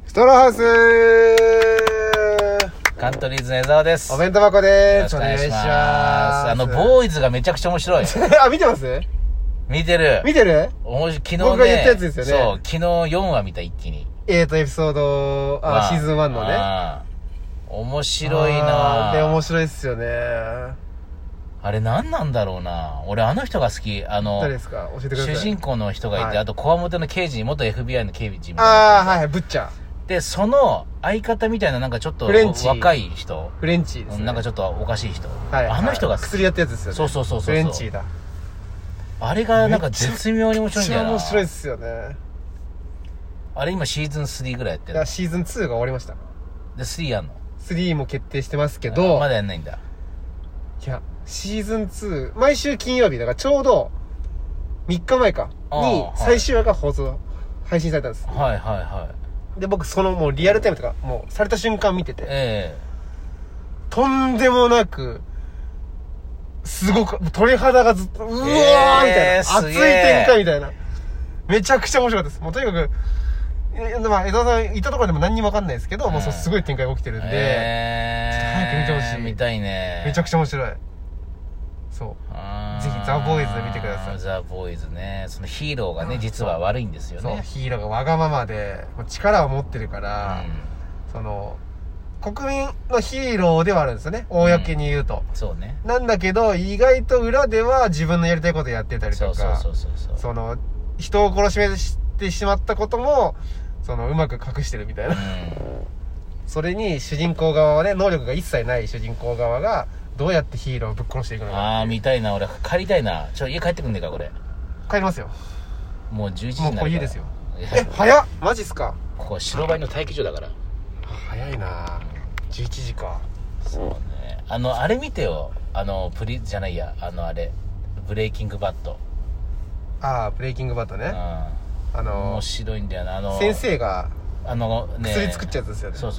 ストローハウスカントリーズの江澤です。 お弁当箱でよろす。 しくお願いします。ボーイズがめちゃくちゃ面白い。 あ、見てます？ 見てる。 昨日ね。 僕が言ったやつですよね。 そう、昨日4話見た一気に。 エピソード、シーズン1のね。 面白いな。 で、面白いっすよね。 あれ何なんだろうな。俺あの人が好き。 誰ですか？教えてください。 主人公の人がいて、あとコアモテの刑事、元 FBI の刑事みたいな。 はい、ブッチャー。 で、その相方みたいななんかちょっと若い人。 フレンチですね。 なんかちょっとおかしい人。 はい。 あの人が薬やったやつですよね。 そう。 フレンチだ。 あれがなんか絶妙に面白いんだよな。 面白いっすよね。 あれ今シーズン3ぐらいやってる。 シーズン2が終わりました。 で、3やんの？ 3 も決定してますけど。 まだやんないんだ。 いや、シーズン2、毎週金曜日、だからちょうど3日前かに最終話が配信されたんです。 はい。 で、僕そのもうリアルタイムとか、もうされた瞬間見てて、とんでもなく、すごく、鳥肌がずっと、うわーみたいな、熱い展開みたいな。めちゃくちゃ面白かったです。もうとにかく、まあ、江戸さん行ったところでも何にもわかんないですけど、もうすごい展開が起きてるんで、ちょっと早く見てほしい。 見たいね。 めちゃくちゃ面白い。そう。ぜひザ・ボーイズで見てください。 ザ・ボーイズね。そのヒーローがね、実は悪いんですよね。 そう、ヒーローがわがままで、力を持ってるから、その、国民のヒーローではあるんですよね。公に言うと。 そうね。 なんだけど、意外と裏では自分のやりたいことやってたりとか、その、人を殺しめしてしまったことも、その、うまく隠してるみたいな。それに主人公側はね、能力が一切ない主人公側が、どうやってヒーローをぶっ殺していくのか。 見たいな。俺、帰りたいな。家帰ってくんねえか、これ。 帰りますよ。 もう11時になるから。 もうこれ家ですよ。早っ！マジっすか？ ここは白バイの待機所だから。 早いな。11時か。 そうね。あれ見てよ。じゃないや。ブレイキングバット。 ブレイキングバットね。 面白いんだよな。 先生が、 ね、 薬作っちゃうやつですよね。 そう。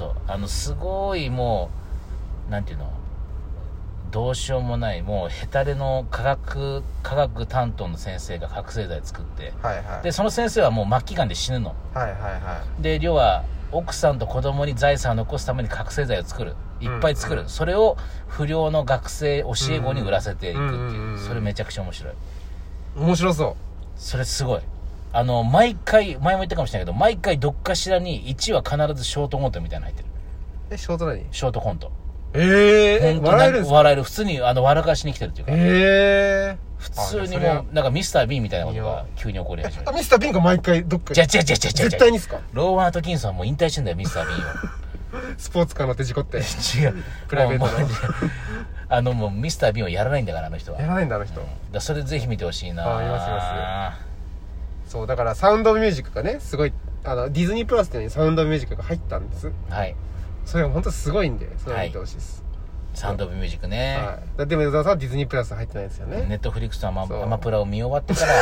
すごいもう、なんていうの、どうしようもない、もうヘタレの科学担当の先生が覚醒剤作って、で、その先生はもう末期癌で死ぬの。で、要は、奥さんと子供に財産を残すために覚醒剤を作る。いっぱい作る。それを不良の学生、教え子に売らせていくっていう。それめちゃくちゃ面白い。 面白そう。 それすごい。毎回、前も言ったかもしれないけど、毎回どっかしらに1話必ずショートコントみたいなの入ってる。 ショート何？ ショートコント。 笑えるんですか？ 笑える。普通に、笑かしに来てるっていうか。普通にもう、なんかミスター・ビーンみたいなことが急に起こり始める。 ミスター・ビーンが毎回どっか違う。 絶対にっすか？ ローワン・アトキンソンはもう引退してんだよ、ミスター・ビーンを。 スポーツカー乗って事故って。 違う。 プライベートの。 もうミスター・ビーンはやらないんだから、あの人は。 やらないんだ、あの人。 それぜひ見てほしいな。 います。そう、だからサウンド・オブ・ミュージックがね、すごい、ディズニープラスっていうのにサウンド・オブ・ミュージックが入ったんです。 はい。 それが本当すごいんで、それを見てほしいです。 サウンド・オブ・ミュージックね。 はい。でも、江澤さんはディズニープラス入ってないですよね。 ネットフリックスとアマプラを見終わってから。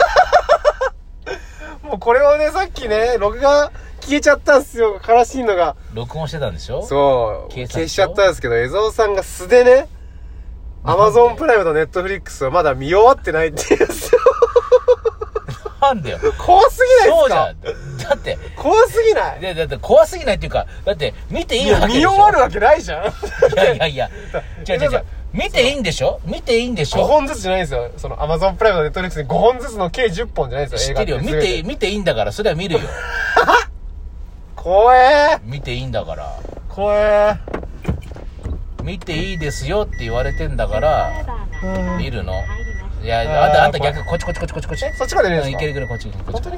もうこれをね、さっきね、録画消えちゃったんすよ。悲しいのが。 録音してたんでしょ？ そう。消しちゃったんですけど、江澤さんが素でね、アマゾンプライムとネットフリックスはまだ見終わってないっていうんですよ。 なんだよ。 怖すぎないですか？ そうじゃん。だって。 怖すぎない？ だって怖すぎないっていうか、だって見ていいわけでしょ。 見終わるわけないじゃん。 いや。違う。見ていいんでしょ ？5本ずつじゃないんですよ。その Amazon プライムとネットフリックスに5本ずつの計10本じゃないんですよ。 知ってるよ。見ていいんだから、それは見るよ。 怖え。 見ていいんだから。 怖え。 見ていいですよって言われてんだから、見るの。いや、あんた逆、こっち。そっちから出るんですか？ いける、こっち。 本当に？い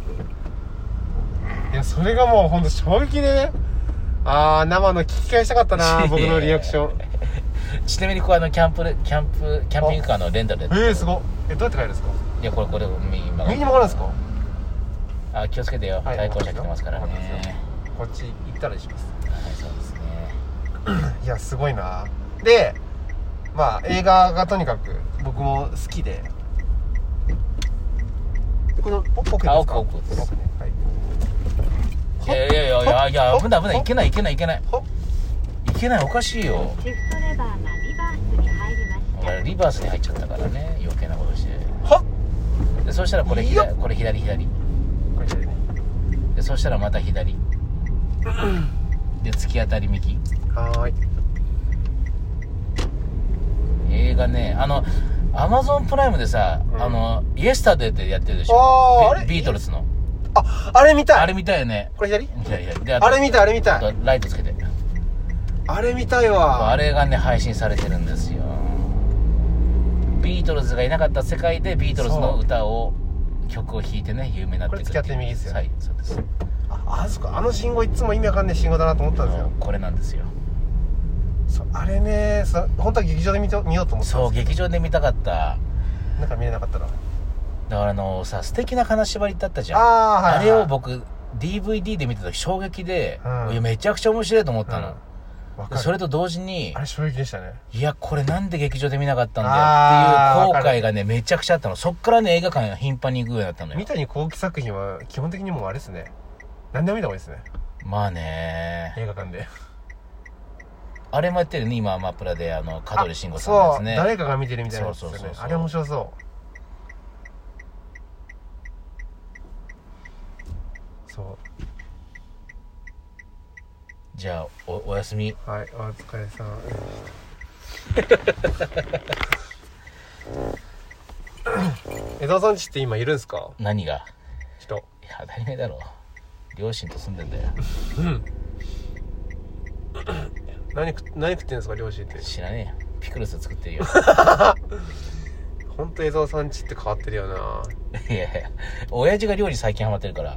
や、それがもうほんと衝撃でね。生の聞き返したかったな、僕のリアクション。 ちなみにキャンピングカーのレンタルで。すごい。どうやって帰るんですか？ いや、これ、右に曲がるんですか？ 気をつけてよ。対向車来てますからね。 こっち行ったらします。 そうですね。 いや、すごいな。で、映画がとにかく僕も好きで。この奥ですか？ 奥です。いや、危ない。いけない。おかしいよ。リバースに入っちゃったからね、余計なことして。で、そしたらこれ左。で、そしたらまた左。 で突き当たり右。 はーい。 映画ね、アマゾンプライムでさ、イエスタデーってやってるでしょ。 あれビートルズの。 あれ見たい。 あれ見たいよね。 これ左？ 左。 あれ見たい、あれ見たい。 ライトつけて。 あれ見たいわ。 あれがね、配信されてるんですよ。ビートルズがいなかった世界でビートルズの歌を、曲を弾いてね、有名になってくる。 これ付き合って右ですよ。 はい、そうです。 そっか。あの信号いつも意味わかんない信号だなと思ったんですよ。 これなんですよ。 そう、あれね、本当は劇場で見ようと思ってたんです。 そう、劇場で見たかった。 なんか見れなかったな。 だからさ、素敵な金縛りだったじゃん。 はい、 あれを僕 DVD で見た時衝撃で、いやめちゃくちゃ面白いと思ったの、それと同時にあれ衝撃でしたね。 いやこれなんで劇場で見なかったんだよっていう後悔がねめちゃくちゃあったの。そっからね映画館頻繁に行くようになったのよ。 三谷幸喜作品は基本的にもうあれですね、何でも見た方がいいですね。 まあね、 映画館であれもやってるね今アマプラで香取慎吾さんのやつね。 そう、誰かが見てるみたいなやつですよね。あれ面白そう。そう。 じゃあ おやすみ。 はい、お疲れさん。江澤さんちって今いるんすか？ 何が？ 人。いや当たり前だろ。両親と住んでんだよ。 何食ってんですか両親って。 知らねえよ。ピクルス作ってるよ。 ほんと江澤さんちって変わってるよな。 いやいや親父が料理最近ハマってるから。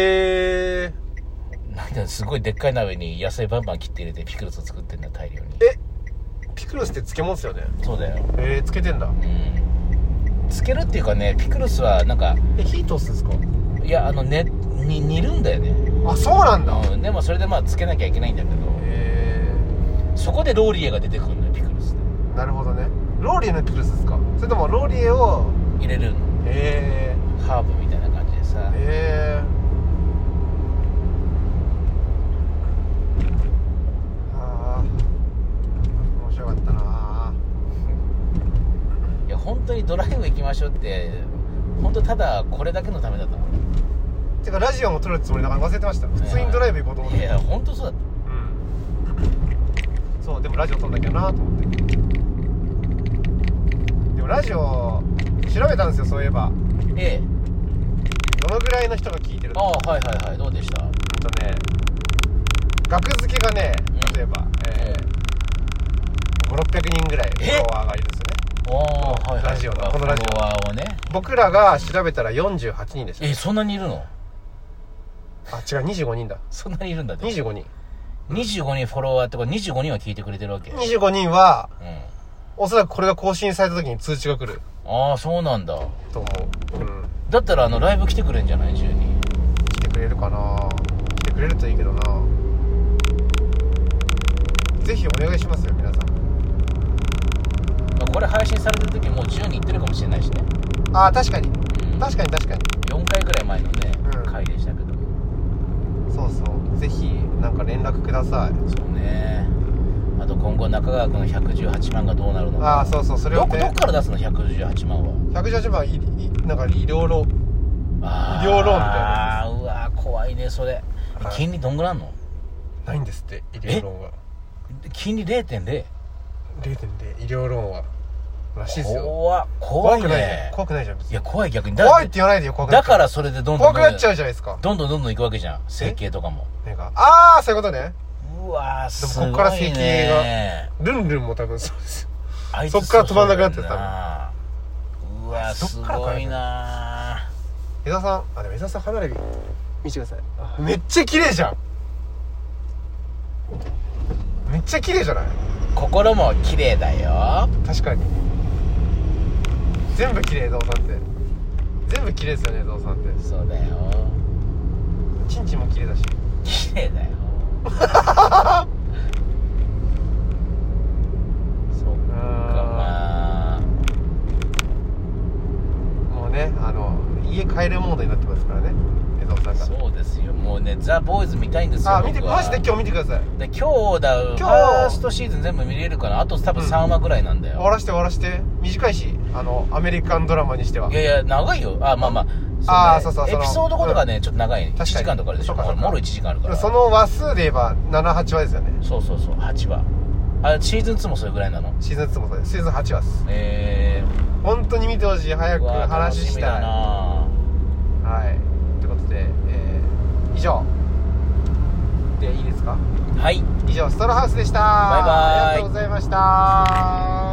なんですごいでっかい鍋に野菜バンバン切って入れてピクルスを作ってんだ大量に。 ピクルスって漬物っすよね。 そうだよ。 漬けてんだ。 漬けるっていうかね、ピクルスはなんか火通すんですか？ いや煮るんだよね。 あ、そうなんだ。 でもそれでまあ漬けなきゃいけないんだけど、そこでローリエが出てくるんだよピクルスで。 なるほどね。ローリエのピクルスですか？それともローリエを入れるの？ハーブみたいな感じでさ。 面白かったな。 いや本当にドライブ行きましょうって本当ただこれだけのためだったもん。 てかラジオも撮るつもりだから忘れてました。普通にドライブ行こうと思って。 いや本当そうだった。 そう、でもラジオ撮んなきゃなと思って。でもラジオ調べたんですよ、そういえば。どのぐらいの人が聞いてるのか。 はいどうでした？ 学付けがね、例えば、500-600人ぐらいフォロワーがいるんですよね。ラジオのこのラジオフォロワーをね。僕らが調べたら48人でした。 そんなにいるの？ あ、違う、25人だ。 そんなにいるんだって。 25人フォロワーってことは25人は聞いてくれてるわけ。 25人は、おそらくこれが更新された時に通知が来る。 ああ、そうなんだと思う。 だったらライブ来てくれんじゃない？10人来てくれるかな。来てくれるといいけどな。ぜひお願いしますよ皆さん。 これ配信されてる時もう10人いってるかもしれないしね。 ああ、確かに、確かに 4回ぐらい前のね、回でしたけど。 そうそう、ぜひなんか連絡ください。 そうね。あと今後中川君の118万がどうなるのか。 そう、それをどっから出すの118万は。 118万なんか医療ローンみたいな。 うわ怖いねそれ。金利どんぐらいあんの？ ないんですって医療ローンは。 金利 0.0？ 0.0 医療ローンはらしいですよ。怖いね。 怖くないじゃん。 いや怖い、逆に怖いって言わないでよ。怖くなっちゃう。 だからそれでどんどん怖くなっちゃうじゃないですか。 どんどん行くわけじゃん。整形とかも。 そういうことね。 うわすごいね。 でもこっから整形がルンルンも多分そうです。そっから止まんなくなってた。 うわすごいな。 江田さん、でも江田さん離れ見てください。めっちゃ綺麗じゃん。めっちゃ綺麗じゃない？ 心も綺麗だよ。 確かに全部綺麗、ゾウさんって全部綺麗ですよね、ゾウさんって。 そうだよ。 チンチンも綺麗だし。 綺麗だよ。そっか。まあもうね、家帰るモードになってますからね、江澤さんが。 そうですよ。もうね、ザ・ボーイズ見たいんですよ。 見て、マジで今日見てください。 で今日ファーストシーズン全部見れるから、あと多分3話ぐらいなんだよ。 終わらして短いし、アメリカンドラマにしては。 いや長いよ。まあああ、そうそう。 エピソード5とかね、ちょっと長い。1時間とかあるでしょ。もろ1時間あるから。 その話数で言えば、7、8話ですよね。 そう、8話。あ、シーズン2もそれぐらいなの？ シーズン2もそうです。シーズン8話です。本当に見てほしい。早く話したい。はい。ということで、以上。でいいですか？ はい。 以上、ストローハウスでした。 バイバイ。 ありがとうございました。